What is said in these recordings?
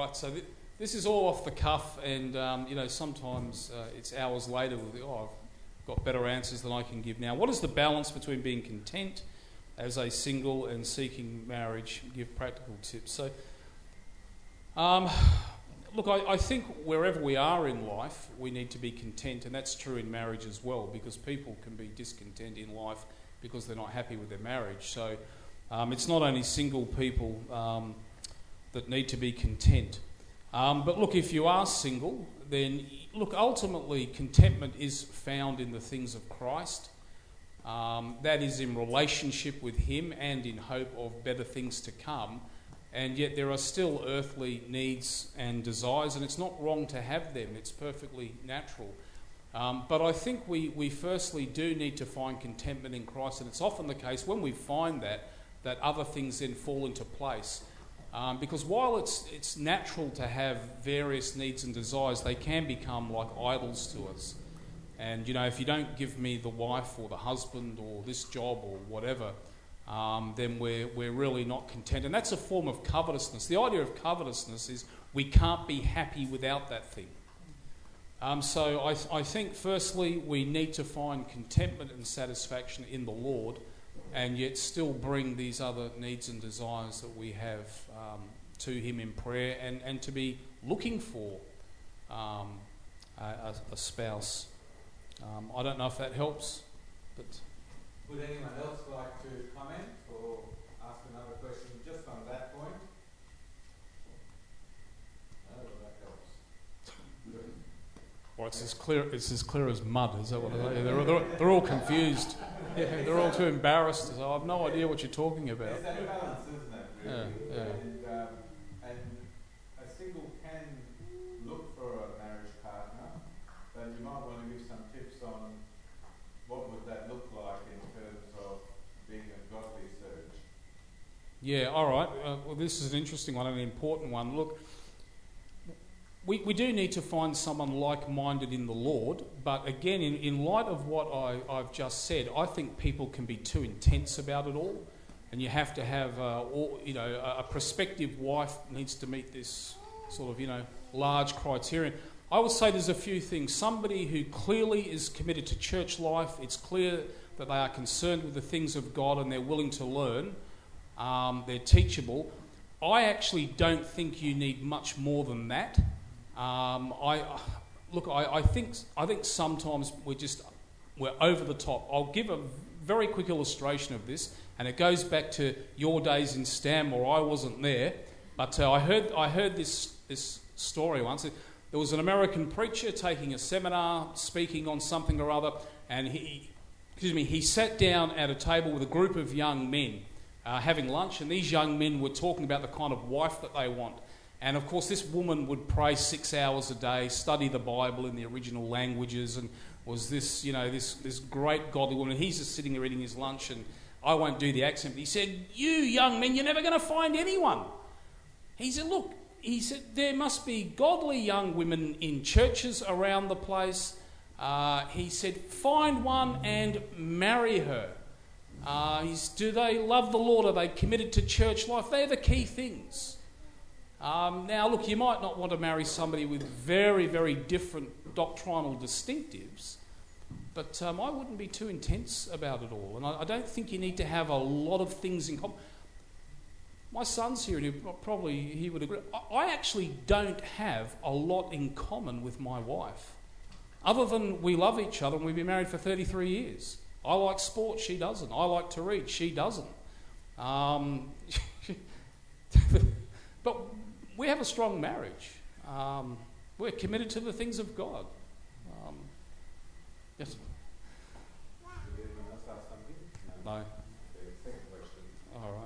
Right, so this is all off the cuff, and sometimes it's hours later we'll think, I've got better answers than I can give now. What is the balance between being content as a single and seeking marriage? Give practical tips. So, look, I think wherever we are in life, we need to be content, and that's true in marriage as well, because people can be discontent in life because they're not happy with their marriage. So it's not only single people that need to be content. But look, if you are single, then look, ultimately contentment is found in the things of Christ. That is in relationship with Him and in hope of better things to come. And yet there are still earthly needs and desires, and it's not wrong to have them. It's perfectly natural. But I think we firstly do need to find contentment in Christ, and it's often the case when we find that other things then fall into place. Because while it's natural to have various needs and desires, they can become like idols to us. And, if you don't give me the wife or the husband or this job or whatever, then we're really not content. And that's a form of covetousness. The idea of covetousness is we can't be happy without that thing. So I think, firstly, we need to find contentment and satisfaction in the Lord, and yet still bring these other needs and desires that we have to Him in prayer, and to be looking for a spouse. I don't know if that helps, but... Would anyone else like to comment or ask another question just on that point? No, that helps. Well, it's as clear as mud, is that what it is? They're all confused. Yeah, they're all too embarrassed. So I have no idea what you're talking about. It's that balance, isn't it? Really? Yeah. And a single can look for a marriage partner, but you might want to give some tips on what would that look like in terms of being a godly search. Yeah, all right. Well, this is an interesting one, an important one. Look, we do need to find someone like-minded in the Lord, but again, in light of what I've just said, I think people can be too intense about it all, and you have to have, a prospective wife needs to meet this sort of, large criterion. I would say there's a few things. Somebody who clearly is committed to church life, it's clear that they are concerned with the things of God and they're willing to learn, they're teachable. I actually don't think you need much more than that. I think sometimes we're over the top. I'll give a very quick illustration of this, and it goes back to your days in Stanmore. I wasn't there, but I heard this story once. There was an American preacher taking a seminar, speaking on something or other, and he sat down at a table with a group of young men having lunch, and these young men were talking about the kind of wife that they want. And of course, this woman would pray 6 hours a day, study the Bible in the original languages, and was this, this great godly woman. And he's just sitting there eating his lunch, and I won't do the accent, but he said, "You young men, you're never going to find anyone." He said, "Look," he said, "there must be godly young women in churches around the place." He said, "Find one and marry her." Do they love the Lord? Are they committed to church life? They're the key things. Now, look, you might not want to marry somebody with very, very different doctrinal distinctives, but I wouldn't be too intense about it all. And I don't think you need to have a lot of things in common. My son's here, and he would agree. I actually don't have a lot in common with my wife, other than we love each other and we've been married for 33 years. I like sport, she doesn't. I like to read, she doesn't. But we have a strong marriage. We're committed to the things of God. Yes? Did anyone else ask something? No. Second question. All right.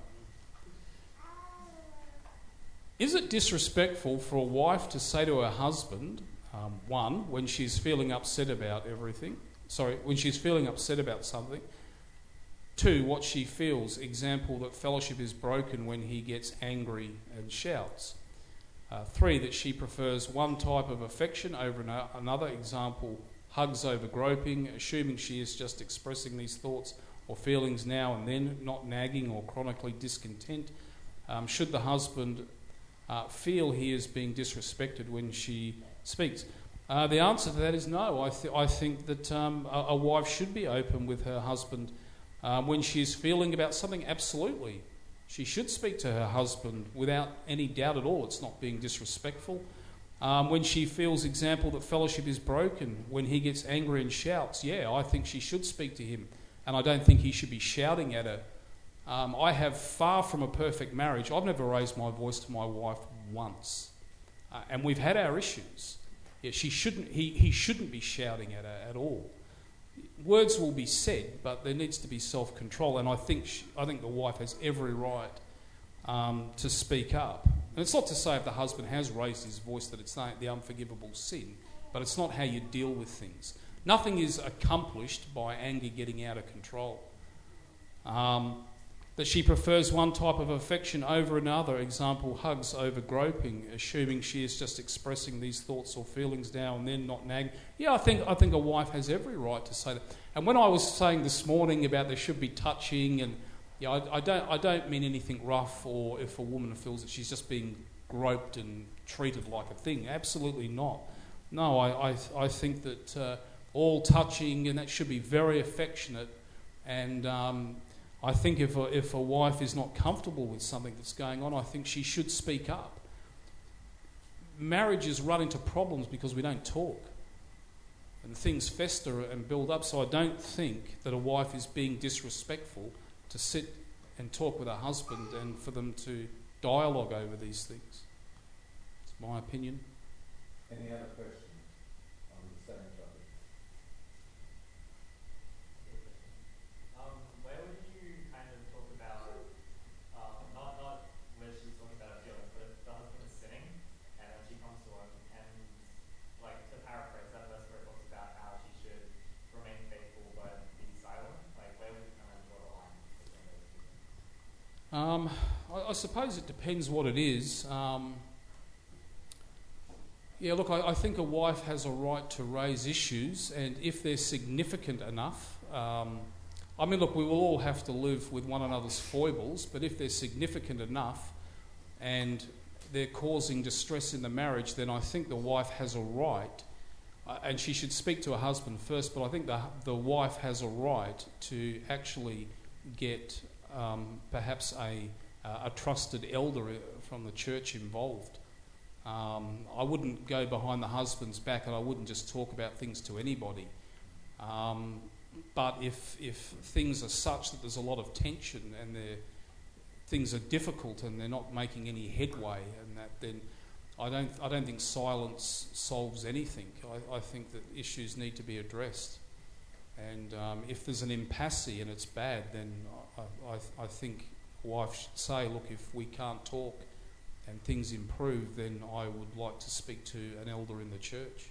Is it disrespectful for a wife to say to her husband, one, when she's feeling upset about when she's feeling upset about something, two, what she feels, example, that fellowship is broken when he gets angry and shouts. Three, that she prefers one type of affection over another, example, hugs over groping, assuming she is just expressing these thoughts or feelings now and then, not nagging or chronically discontent. Should the husband feel he is being disrespected when she speaks? The answer to that is no. I think that a wife should be open with her husband when she is feeling about something. Absolutely. She should speak to her husband without any doubt at all. It's not being disrespectful. When she feels, example, that fellowship is broken, when he gets angry and shouts, yeah, I think she should speak to him. And I don't think he should be shouting at her. I have far from a perfect marriage. I've never raised my voice to my wife once. And we've had our issues. Yeah, he shouldn't be shouting at her at all. Words will be said, but there needs to be self-control. And I think the wife has every right to speak up. And it's not to say if the husband has raised his voice that it's not the unforgivable sin, but it's not how you deal with things. Nothing is accomplished by anger getting out of control. That she prefers one type of affection over another, example, hugs over groping, assuming she is just expressing these thoughts or feelings now and then, not nagging. Yeah, I think a wife has every right to say that. And when I was saying this morning about there should be touching, and yeah, I don't mean anything rough, or if a woman feels that she's just being groped and treated like a thing. Absolutely not. No, I think that all touching, and that should be very affectionate. And I think if a wife is not comfortable with something that's going on, I think she should speak up. Marriages run into problems because we don't talk. And things fester and build up. So I don't think that a wife is being disrespectful to sit and talk with her husband and for them to dialogue over these things. It's my opinion. Any other questions on the same topic? Where would you kind of talk about, not where she's talking about her feelings, but if the husband is sinning and then she comes to him and, like, to paraphrase that verse where it talks about how she should remain faithful but be silent, like, where would you kind of draw the line between those two things? I suppose it depends what it is. Yeah, look, I think a wife has a right to raise issues, and if they're significant enough, I mean, look, we will all have to live with one another's foibles, but if they're significant enough and they're causing distress in the marriage, then I think the wife has a right, and she should speak to her husband first, but I think the wife has a right to actually get perhaps a trusted elder from the church involved. I wouldn't go behind the husband's back, and I wouldn't just talk about things to anybody. But if things are such that there's a lot of tension and things are difficult and they're not making any headway, and that, then I don't think silence solves anything. I think that issues need to be addressed. And if there's an impasse and it's bad, then I think a wife should say, look, if we can't talk and things improve, then I would like to speak to an elder in the church.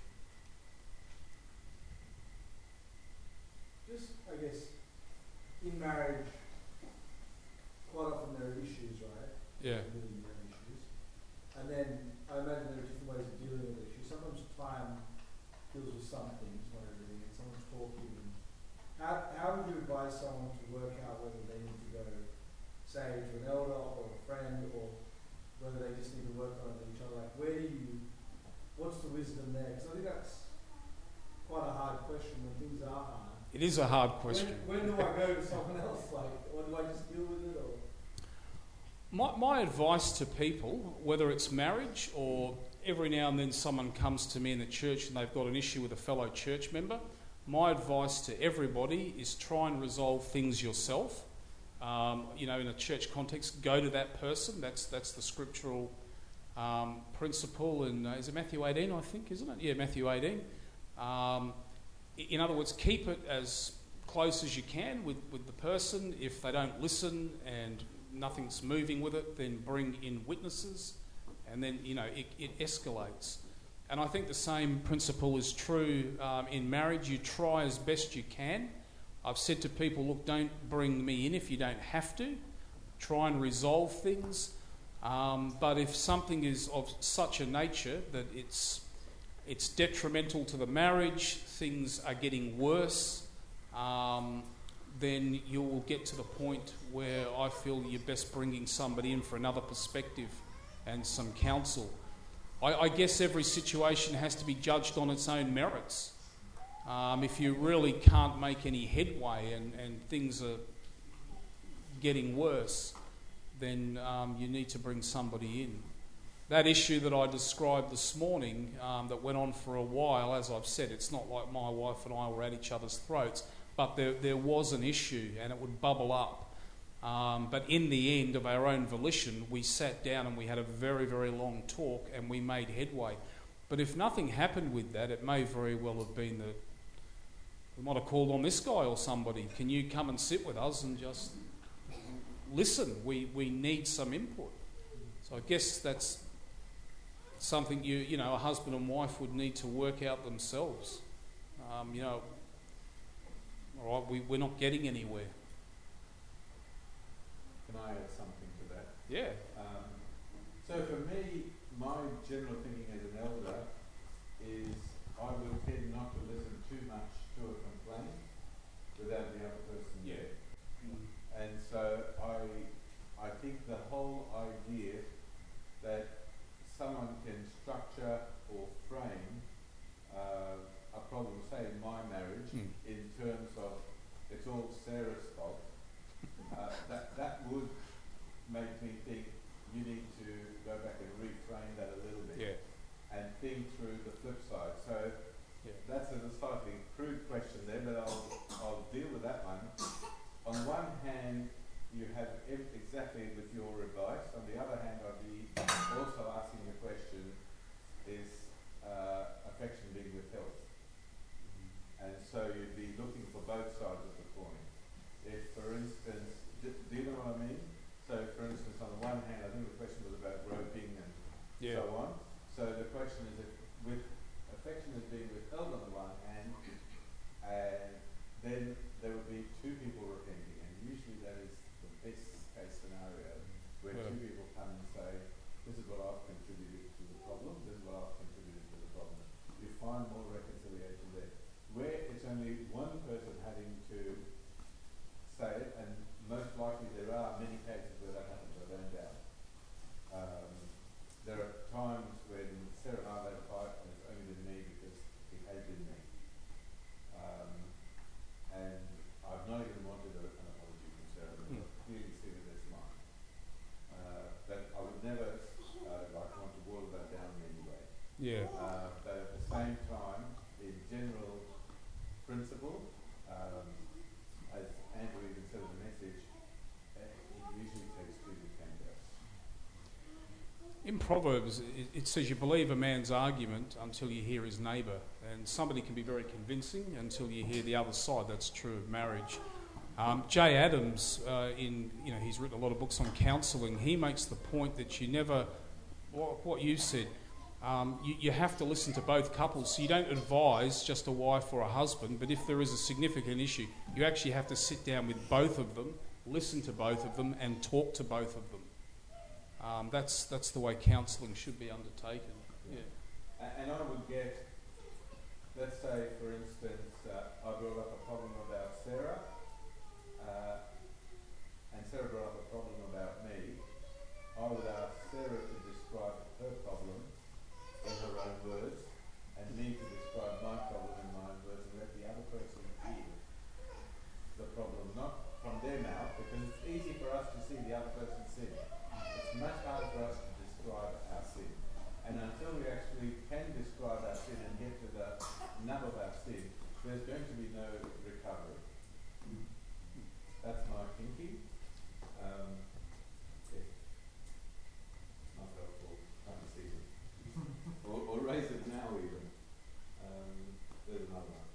Just, I guess, in marriage, quite often there are issues, right? Yeah. Really there are issues. And then I imagine there are different ways of dealing with issues. Sometimes time deals with some things, not everything, and someone's talking. How would you advise someone to work out whether they need to go, say, to an elder or a friend, or whether they just need to work on it with each other? Like, what's the wisdom there? Because I think that's quite a hard question when things are hard. It is a hard question. When do I go to someone else? Like, or do I just deal with it? Or My advice to people, whether it's marriage or every now and then someone comes to me in the church and they've got an issue with a fellow church member, my advice to everybody is try and resolve things yourself. In a church context, go to that person. That's the scriptural principle. And is it Matthew 18, I think, isn't it? Yeah, Matthew 18. In other words, keep it as close as you can with the person. If they don't listen and nothing's moving with it, then bring in witnesses, and then it escalates. And I think the same principle is true in marriage. You try as best you can. I've said to people, look, don't bring me in if you don't have to. Try and resolve things. But if something is of such a nature that it's detrimental to the marriage, things are getting worse, then you will get to the point where I feel you're best bringing somebody in for another perspective and some counsel. I guess every situation has to be judged on its own merits. If you really can't make any headway and things are getting worse, then you need to bring somebody in. That issue that I described this morning that went on for a while, as I've said, it's not like my wife and I were at each other's throats, but there was an issue and it would bubble up. But in the end, of our own volition, we sat down and we had a very, very long talk and we made headway. But if nothing happened with that, it may very well have been that we might have called on this guy or somebody. Can you come and sit with us and just listen? We need some input. So I guess that's something you know a husband and wife would need to work out themselves. All right, we're not getting anywhere. Can I add something to that? Yeah. So for me, my general thinking as an elder is I would tend not to listen too much to a complaint without the other person there. And so I think the whole idea that someone can structure or frame a problem, say in my marriage, in terms of it's all Sarah's fault, that would make me think you need to go back and reframe that a little bit and think through the flip side. So that's a slightly crude question there, but I'll deal with that one. On one hand, you have exactly with your advice. On the other hand, I'd be also asking the question, is affection being withheld? And so you'd be looking for both sides of the coin. If, for instance, do you know what I mean? So, for instance, on the one hand, I think the question was about groping and so on. So the question is, if with affection is being withheld on the one hand, and then there would be two people repenting, and usually that is the best case scenario, where two people come and say, this is what I've contributed to the problem, this is what I've contributed to the problem. You find more reconciliation there. Where it's only one person having to say it, and most likely there are many cases where that happens, I don't doubt. There are times when Sarah and I have had a fight and it's only been me because it has been me. And I've not even wanted an apology from Sarah, because I clearly see that it's mine. But I would never want to water that down in any way. Yeah. But at the same time, in general principle, as Andrew even said in the message, it usually takes two to tango. In Proverbs, it says you believe a man's argument until you hear his neighbour, and somebody can be very convincing until you hear the other side. That's true of marriage. Jay Adams, he's written a lot of books on counselling. He makes the point that you never, what you said, you have to listen to both couples. So you don't advise just a wife or a husband, but if there is a significant issue, you actually have to sit down with both of them, listen to both of them, and talk to both of them. That's the way counselling should be undertaken. Yeah. And I would get, let's say, for instance, I brought up a problem about Sarah, and Sarah brought up a problem about me. I would ask Sarah to describe her problem in her own words, and me to describe my problem in my own words, and let the other person hear the problem, not from their mouth, because it's easy for us to see the other person's sin. It's much harder for us to describe our sin. And until we actually can describe our sin and get to the nub of our sin, there's going to be no recovery. That's my thinking. Not helpful, can't see it. or raise it now even. There's another one.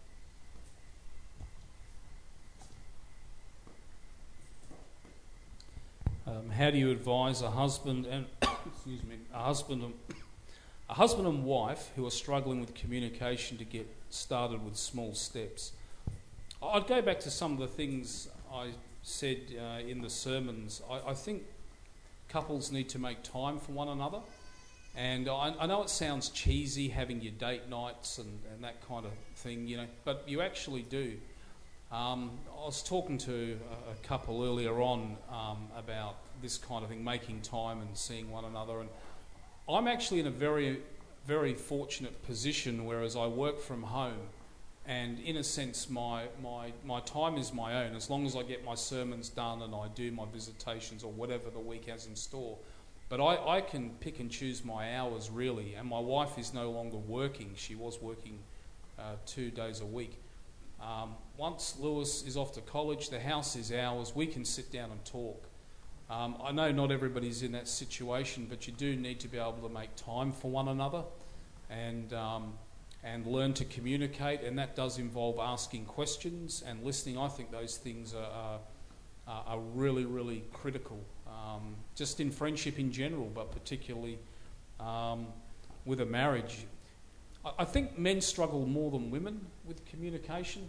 How do you advise a husband and a husband and wife who are struggling with communication to get started with small steps? I'd go back to some of the things I said in the sermons. I think couples need to make time for one another, and I know it sounds cheesy having your date nights and that kind of thing, but you actually do. I was talking to a couple earlier on about this kind of thing, making time and seeing one another, and I'm actually in a very, very fortunate position, whereas I work from home, and in a sense my time is my own, as long as I get my sermons done and I do my visitations or whatever the week has in store. But I can pick and choose my hours, really, and my wife is no longer working. She was working 2 days a week. Once Lewis is off to college, the house is ours. We can sit down and talk. I know not everybody's in that situation, but you do need to be able to make time for one another and learn to communicate, and that does involve asking questions and listening. I think those things are really, really critical, just in friendship in general, but particularly with a marriage. I think men struggle more than women with communication.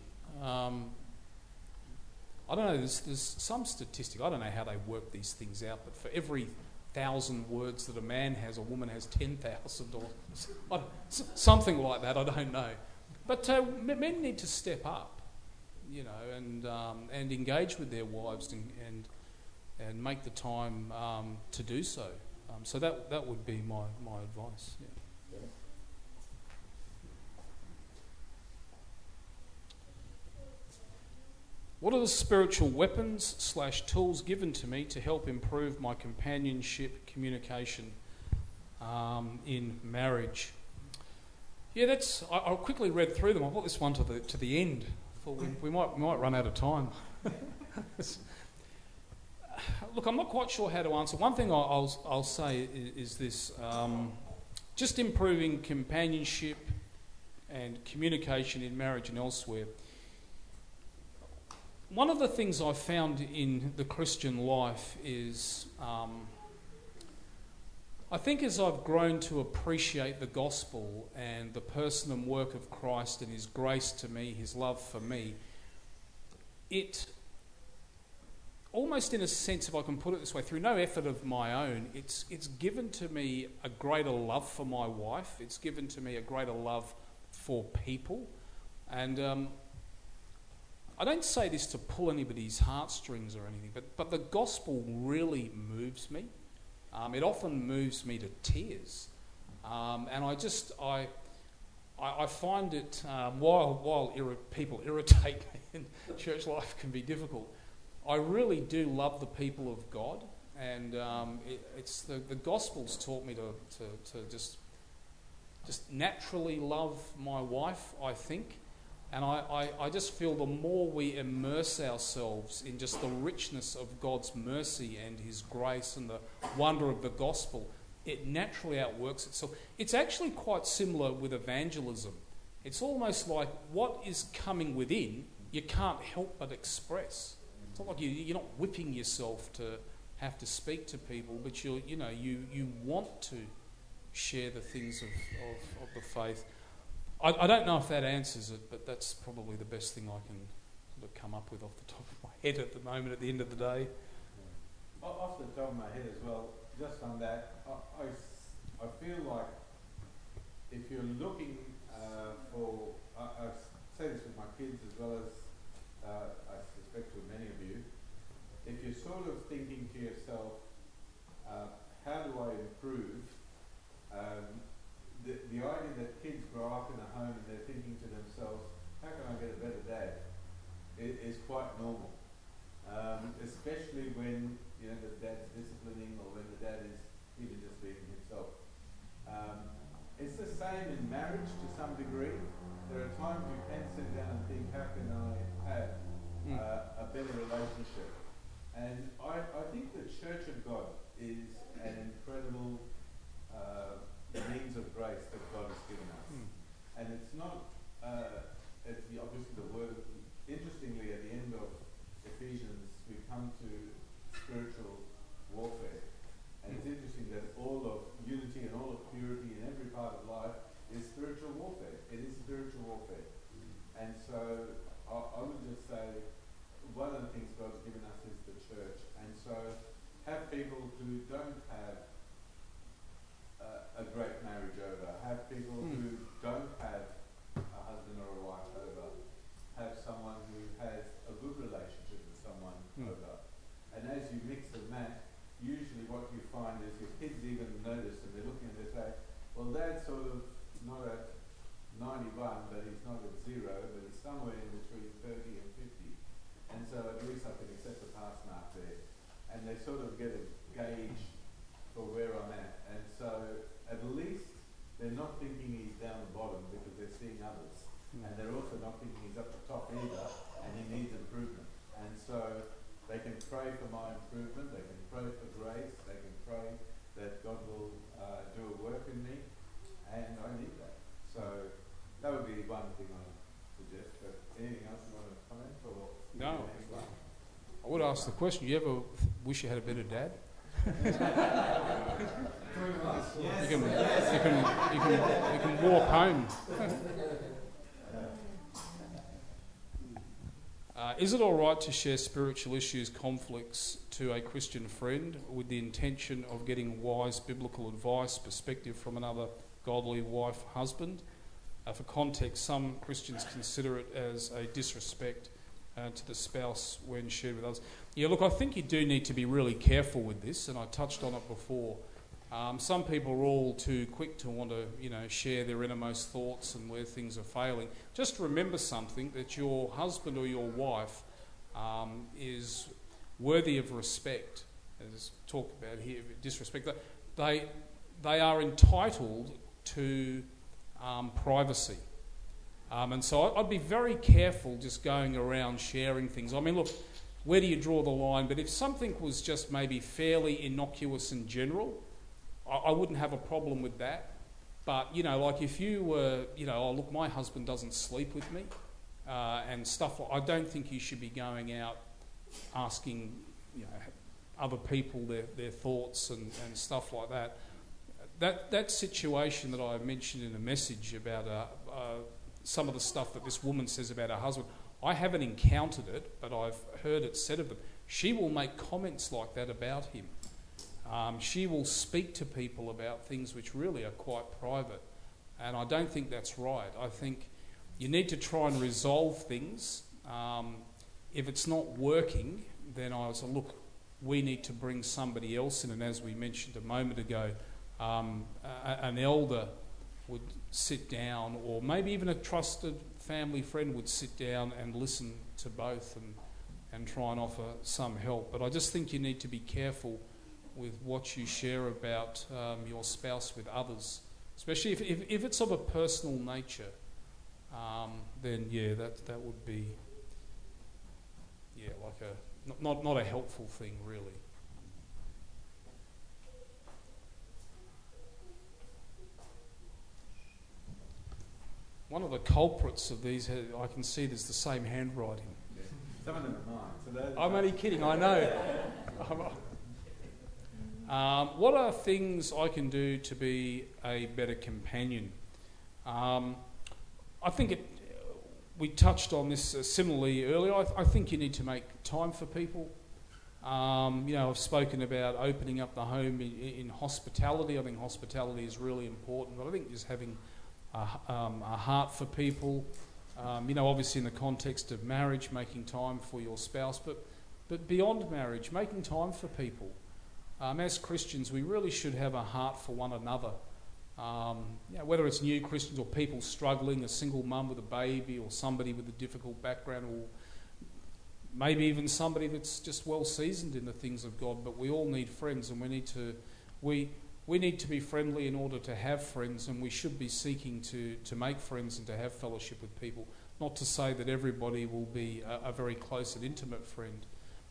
I don't know, there's some statistic, I don't know how they work these things out, but for every 1,000 words that a man has, a woman has 10,000 or something like that, I don't know. But men need to step up, you know, and engage with their wives and make the time to do so. So that would be my advice. Yeah. What are the spiritual weapons / tools given to me to help improve my companionship communication in marriage? Yeah, I quickly read through them. I brought this one to the end. We might run out of time. Look, I'm not quite sure how to answer. One thing I'll say is this: just improving companionship and communication in marriage and elsewhere. One of the things I've found in the Christian life is, I think as I've grown to appreciate the gospel and the person and work of Christ and his grace to me, his love for me, it almost in a sense, if I can put it this way, through no effort of my own, it's given to me a greater love for my wife. It's given to me a greater love for people. And I don't say this to pull anybody's heartstrings or anything, but the gospel really moves me. It often moves me to tears. And I find it, while people irritate me and church life can be difficult, I really do love the people of God. And it's the gospel's taught me to just naturally love my wife, I think. And I just feel the more we immerse ourselves in just the richness of God's mercy and his grace and the wonder of the gospel, it naturally outworks itself. It's actually quite similar with evangelism. It's almost like what is coming within, you can't help but express. It's not like you're not whipping yourself to have to speak to people, but you want to share the things of the faith. I don't know if that answers it, but that's probably the best thing I can sort of come up with off the top of my head at the moment, at the end of the day. Yeah. Off the top of my head as well, just on that, I feel like if you're looking for, I say this with my kids as well as I suspect with many of you, if you're sort of thinking to yourself, how do I improve? The idea that kids grow up in a home and they're thinking to themselves, how can I get a better dad, is quite normal. Especially when the dad's disciplining or when the dad is even just being himself. It's the same in marriage to some degree. There are times you can sit down and think, how can I have a better relationship? And I think the Church of God is an incredible means of grace that God has given us. And it's not, it's obviously the word, interestingly at the end of Ephesians we come to spiritual warfare. And it's interesting that all of unity and all of purity in every part of life is spiritual warfare. It is spiritual warfare. And so I would just say one of the things God's given us is the church. And so have people who don't have a great marriage over, have people who don't have a husband or a wife over, have someone who has a good relationship with someone over. And as you mix and match, usually what you find is your kids even notice and they're looking at this not at 91, but he's not at 0, but he's somewhere in between 30 and 50. And so at least I can accept the pass mark there. And they sort of get a gauge for where I'm at. And so at least they're not thinking he's down the bottom because they're seeing others. And they're also not thinking he's up the top either and he needs improvement. And so they can pray for my improvement, they can pray for grace, they can pray that God will do a work in me, and I need that. So that would be one thing I suggest. But anything else you want to comment? Or No. the next one? I would ask the question, you ever wish you had a better dad? You can walk home. Is it all right to share spiritual issues, conflicts to a Christian friend with the intention of getting wise biblical advice, perspective from another godly wife, husband? For context, some Christians consider it as a disrespect to the spouse when shared with others. Yeah, look, I think you do need to be really careful with this, and I touched on it before. Some people are all too quick to want to, share their innermost thoughts and where things are failing. Just remember something, that your husband or your wife is worthy of respect. As talked about here, disrespect. They are entitled to privacy. And so I'd be very careful just going around sharing things. I mean, look, where do you draw the line? But if something was just maybe fairly innocuous in general, I wouldn't have a problem with that. But, like if you were, oh, look, my husband doesn't sleep with me and stuff, I don't think you should be going out asking, other people their thoughts and stuff like that. That situation that I mentioned in a message about some of the stuff that this woman says about her husband, I haven't encountered it, but I've heard it said of them. She will make comments like that about him. She will speak to people about things which really are quite private, and I don't think that's right. I think you need to try and resolve things. If it's not working, then I was look, we need to bring somebody else in, and as we mentioned a moment ago, an elder would sit down, or maybe even a trusted family friend would sit down and listen to both and try and offer some help. But I just think you need to be careful with what you share about your spouse with others, especially if it's of a personal nature. Then that would be like not a helpful thing really. One of the culprits of these, I can see there's the same handwriting. Yeah. Some of them are mine. So I'm only kidding, I know. What are things I can do to be a better companion? I think we touched on this similarly earlier. I think you need to make time for people. I've spoken about opening up the home in hospitality. I think hospitality is really important, but I think just having a heart for people, obviously in the context of marriage, making time for your spouse, but beyond marriage, making time for people. As Christians, we really should have a heart for one another. Whether it's new Christians or people struggling, a single mum with a baby, or somebody with a difficult background, or maybe even somebody that's just well seasoned in the things of God. But we all need friends, and we need to be friendly in order to have friends, and we should be seeking to make friends and to have fellowship with people. Not to say that everybody will be a very close and intimate friend,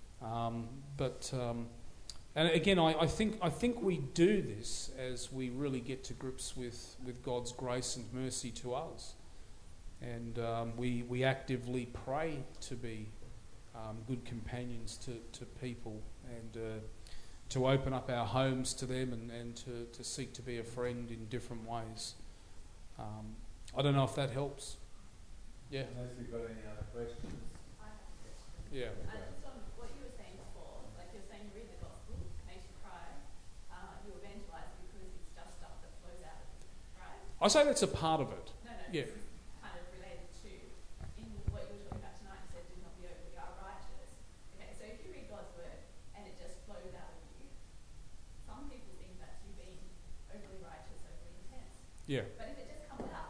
and again, I think we do this as we really get to grips with God's grace and mercy to us, and we actively pray to be good companions to people, and to open up our homes to them, and to seek to be a friend in different ways. I don't know if that helps. Yeah. Unless you've got any other questions. Yeah. Just on what you were saying before, like you're saying you read the gospel, makes you cry, you evangelise because it's just stuff that flows out of you, right? I say that's a part of it. No, Yeah. this is kind of related to, in what you were talking about tonight, you said do not be overly righteous. Okay, so if you read God's word and it just flows out of you, some people think that's you being overly righteous, overly intense. Yeah. But if it just comes out,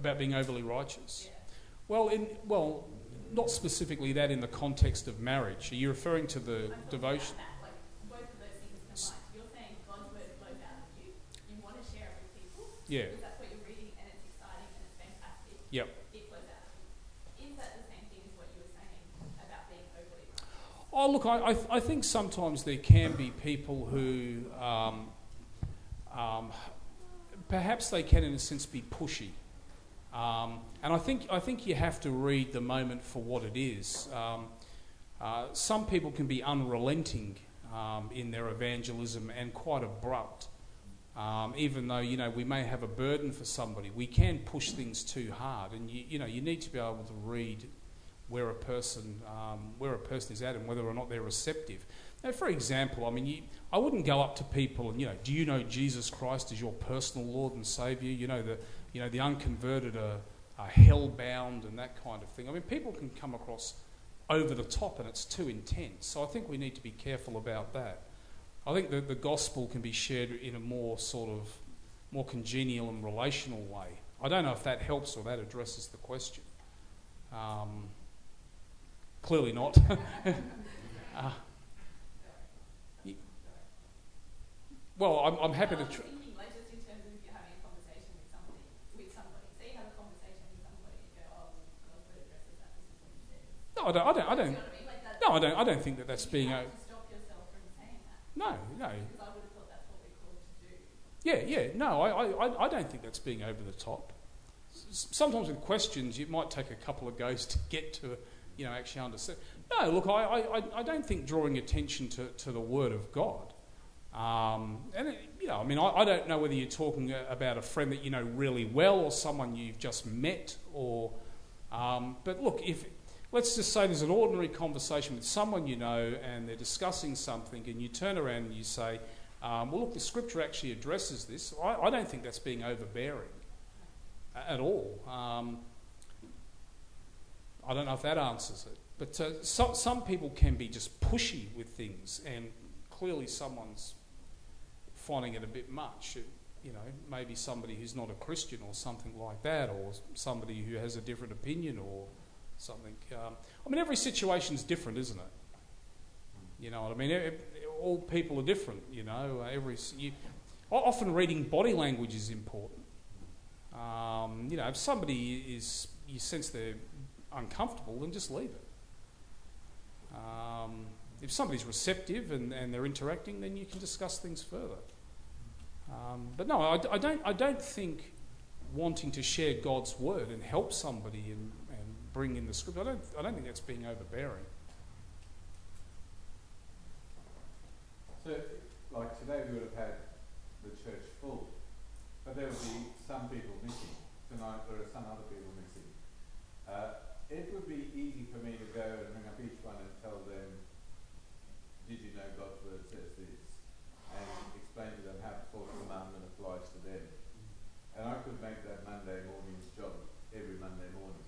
About being overly righteous. Yeah. Well, not specifically that in the context of marriage. Are you referring to the I'm talking devotion? about that, like both of those things combined. You're saying God's word flows out of you. You want to share it with people. Yeah. Because that's what you're reading and it's exciting and it's fantastic. Yep. It flows out of you. Is that the same thing as what you were saying about being overly righteous? Oh, look, I think sometimes there can be people who perhaps they can, in a sense, be pushy. And I think you have to read the moment for what it is. Some people can be unrelenting in their evangelism and quite abrupt. Even though, we may have a burden for somebody, we can push things too hard. And, you need to be able to read where a person is at and whether or not they're receptive. Now, for example, I wouldn't go up to people and, do you know Jesus Christ as your personal Lord and Saviour? The unconverted are hell-bound and that kind of thing. People can come across over the top and it's too intense. So I think we need to be careful about that. I think that the gospel can be shared in a more congenial and relational way. I don't know if that helps or that addresses the question. Clearly not. Well, I'm happy to... Thinking, like, just in terms of you having a conversation with somebody. Say you have a conversation with somebody and go, oh, God's word addresses that, this is what he says. No, I don't. Do you know what I mean? Like that, No, I don't think that that's being... You have to stop yourself from saying that. No. Because I would have thought that's what we're called to do. Yeah. No, I don't think that's being over the top. Sometimes with questions, it might take a couple of goes to get to, actually understand. No, look, I don't think drawing attention to the Word of God. I don't know whether you're talking about a friend that you know really well or someone you've just met, but look, let's just say there's an ordinary conversation with someone you know and they're discussing something and you turn around and you say, well, look, the Scripture actually addresses this. I don't think that's being overbearing at all. I don't know if that answers it. But some people can be just pushy with things, and clearly someone's finding it a bit much. Maybe somebody who's not a Christian or something like that, or somebody who has a different opinion or something. Every situation's different, isn't it? You know what I mean? All people are different, often reading body language is important. If somebody you sense they're uncomfortable, then just leave it. If somebody's receptive and they're interacting, then you can discuss things further. But no, I don't think wanting to share God's word and help somebody and bring in the Scripture, I don't think that's being overbearing. So, like today we would have had the church full, but there would be some people missing. Tonight there are some other people missing. It would be easy for me to go and ring up each one and tell them, did you know God's word says this? And explain to them how the fourth commandment applies to them. And I could make that Monday morning's job every Monday morning.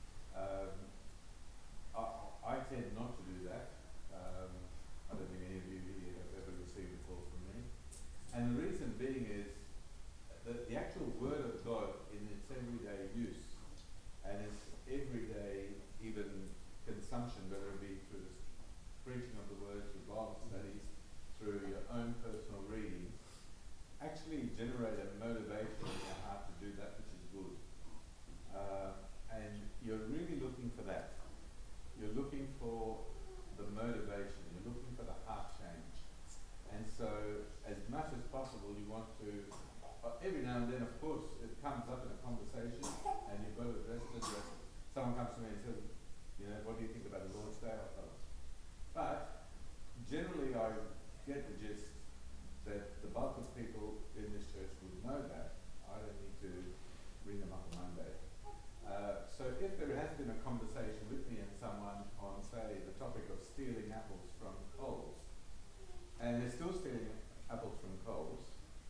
I tend not to do that. I don't think any of you here have ever received a call from me. And the reason being is that the actual word of God in its everyday use and its everyday even consumption, whether it be through the preaching of the word, through Bible studies, through your own personal reading, actually generate a motivation in your heart to do that which is good. And you're really looking for that. You're looking for the motivation. You're looking for the heart change. And so, as much as possible, you want to, every now and then, of course, it comes up in a conversation and you've got to address it. Someone comes to me and says, what do you think about the Lord's Day? But generally I get the gist that the bulk of people in this church would know that. I don't need to ring them up on Monday. So if there has been a conversation with me and someone on, say, the topic of stealing apples from Coles, and they're still stealing apples from Coles,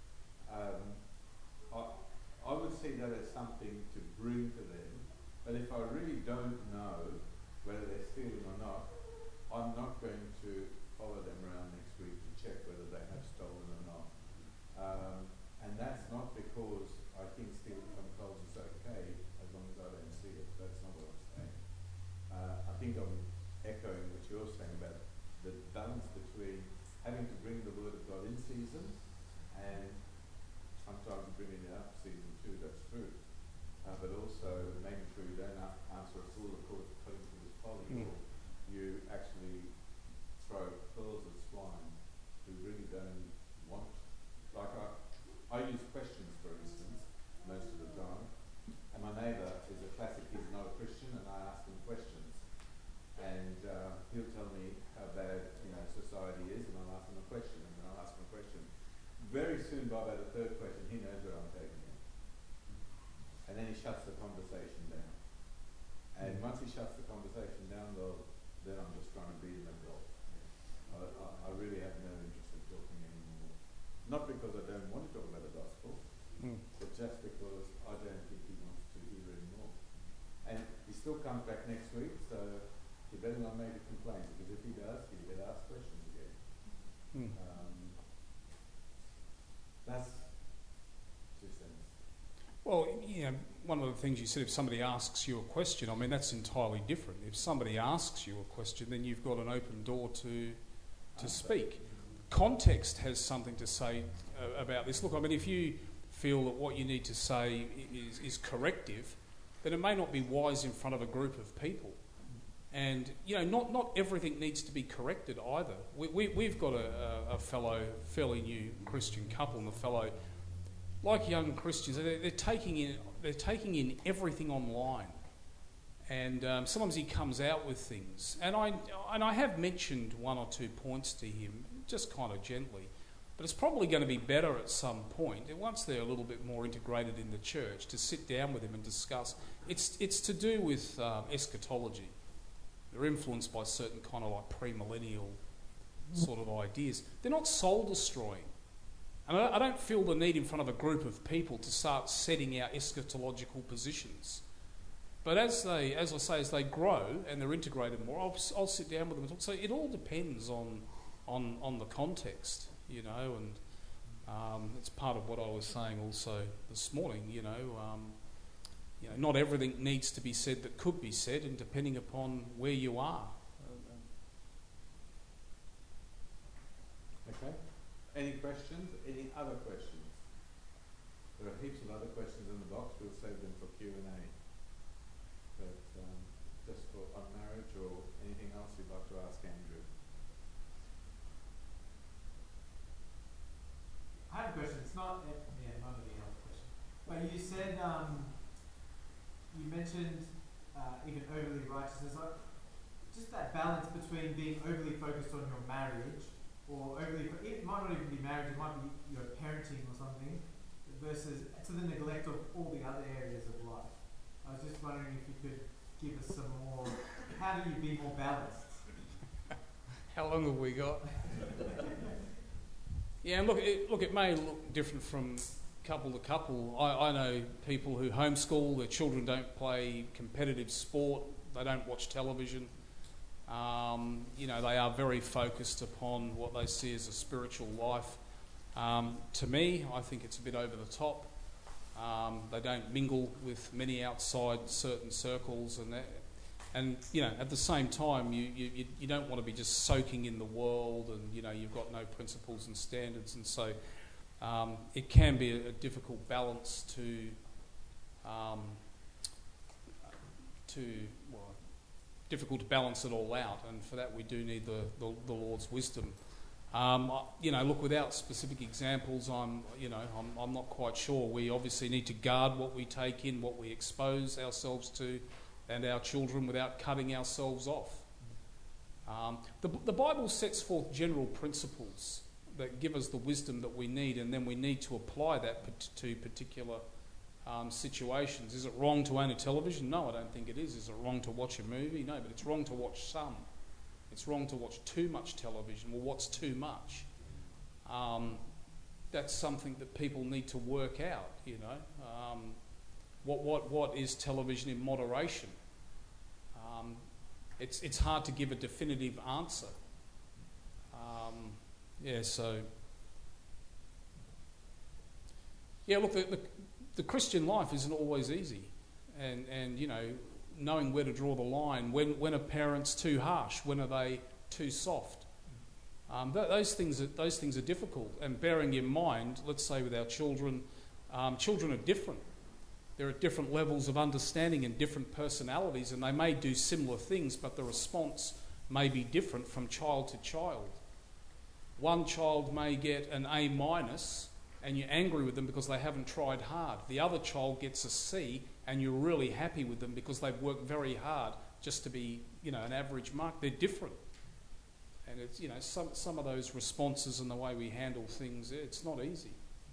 I would see that as something to bring to them. But if I really don't know whether they're stealing or not, I'm not going to follow them around next week to check whether they have stolen or not. And that's not because I think stealing from Coles is okay. between having to bring the Word of God in season and sometimes bringing it out season too, that's true. But also making sure you don't answer a fool according to his folly, or you actually throw pearls at swine who really don't want. Like I use questions, for instance, most of the time, and my neighbour is a classic, he's not a Christian, and I ask him questions. And he'll tell me how bad society is, and I'll ask him a question, and then I'll ask him a question. Very soon, by about the third question, he knows where I'm taking him. And then he shuts the conversation down. And once he shuts the conversation down, then I'm just trying to beat him at golf. I really have no interest in talking anymore. Not because I don't want to talk about the gospel, but just because I don't think he wants to hear anymore. And he still comes back next week, so you better not make a complaint, because if he does, you better ask questions again. That's 2 cents. Well, one of the things you said, if somebody asks you a question, I mean, that's entirely different. If somebody asks you a question, then you've got an open door to speak. Context has something to say about this. Look, I mean, if you feel that what you need to say is corrective, then it may not be wise in front of a group of people. And, not everything needs to be corrected either. We've got a fellow, fairly new Christian couple, and the fellow, like young Christians, they're taking in everything online. And sometimes he comes out with things. And I have mentioned 1 or 2 points to him, just kind of gently. But it's probably going to be better at some point, once they're a little bit more integrated in the church, to sit down with him and discuss. It's to do with eschatology. They're influenced by certain kind of like premillennial sort of ideas. They're not soul-destroying. And I don't feel the need in front of a group of people to start setting out eschatological positions. But as they grow and they're integrated more, I'll sit down with them and talk. So it all depends on the context, and it's part of what I was saying also this morning, not everything needs to be said that could be said, and depending upon where you are. Okay. Any questions? Any other questions? There are heaps of other questions in the box. We'll save them for Q&A. But just on marriage or anything else you'd like to ask Andrew? I have a question. It's not not really a health question. But you said, you mentioned even overly righteousness. Just that balance between being overly focused on your marriage, or it might not even be marriage, it might be your parenting or something, versus to the neglect of all the other areas of life. I was just wondering if you could give us some more, how do you be more balanced? How long have we got? Yeah, look, it may look different from couple to couple. I know people who homeschool, their children don't play competitive sport, they don't watch television. They are very focused upon what they see as a spiritual life. To me, I think it's a bit over the top. They don't mingle with many outside certain circles, and at the same time, you don't want to be just soaking in the world, and you've got no principles and standards, and so it can be a difficult balance difficult to balance it all out, and for that we do need the Lord's wisdom. Look, without specific examples, I'm not quite sure. We obviously need to guard what we take in, what we expose ourselves to, and our children, without cutting ourselves off. The Bible sets forth general principles that give us the wisdom that we need, and then we need to apply that to particular situations. Is it wrong to own a television? No, I don't think it is. Is it wrong to watch a movie? No, but it's wrong to watch some. It's wrong to watch too much television. Well, what's too much? That's something that people need to work out, What is television in moderation? It's hard to give a definitive answer. Look, the Christian life isn't always easy, and knowing where to draw the line. When are parents too harsh? When are they too soft? Those things are difficult. And bearing in mind, let's say with our children, children are different. They're at different levels of understanding and different personalities, and they may do similar things, but the response may be different from child to child. One child may get an A minus, and you're angry with them because they haven't tried hard. The other child gets a C, and you're really happy with them because they've worked very hard just to be, an average mark. They're different. And it's, some of those responses and the way we handle things, it's not easy.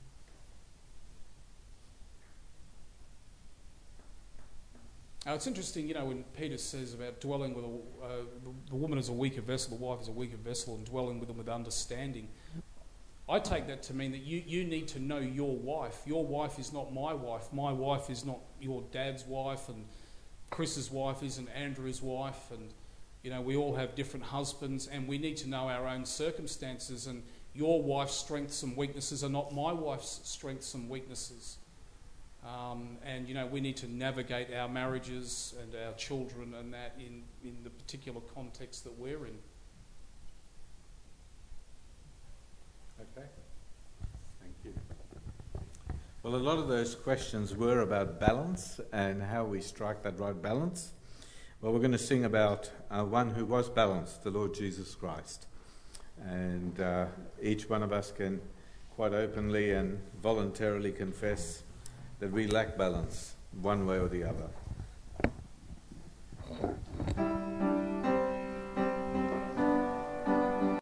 Now, it's interesting, when Peter says about dwelling with the woman is a weaker vessel, the wife is a weaker vessel, and dwelling with them with understanding. I take that to mean that you need to know your wife. Your wife is not my wife. My wife is not your dad's wife, and Chris's wife isn't Andrew's wife, and we all have different husbands, and we need to know our own circumstances, and your wife's strengths and weaknesses are not my wife's strengths and weaknesses. And we need to navigate our marriages and our children and that in the particular context that we're in. Okay, thank you. Well, a lot of those questions were about balance and how we strike that right balance. Well, we're going to sing about one who was balanced, the Lord Jesus Christ. And each one of us can quite openly and voluntarily confess that we lack balance one way or the other.